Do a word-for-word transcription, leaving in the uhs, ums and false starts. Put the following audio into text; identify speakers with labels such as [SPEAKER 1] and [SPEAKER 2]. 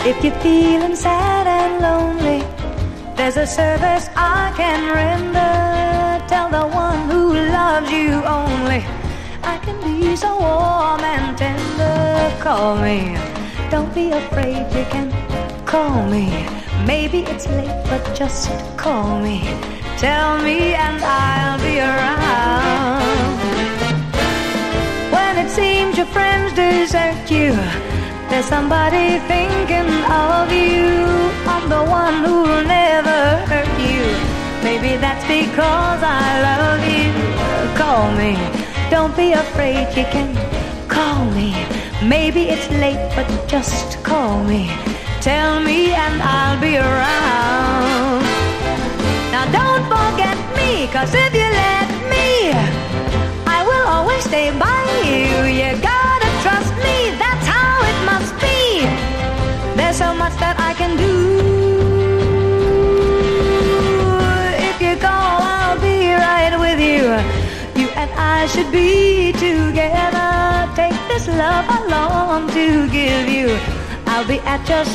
[SPEAKER 1] If you're feeling sad and lonely, there's a service I can render. Tell the one who loves you only, I can be so warm and tender. Call me, don't be afraid, you can call me. Maybe it's late, but just call me. Tell me and I'll be around. When it seems your friends desert you, there's somebody thinking of you. I'm the one who'll never hurt you. Maybe that's because I love you. Call me, don't be afraid, you can call me. Maybe it's late, but just call me. Tell me and I'll be around. Now don't forget me, 'cause if you let me, I will always stay by you. You gotta trust me, that's how it must be. There's so much that I can do. If you call, I'll be right with you. You and I should be together. Take this love I long to give you. I'll be at your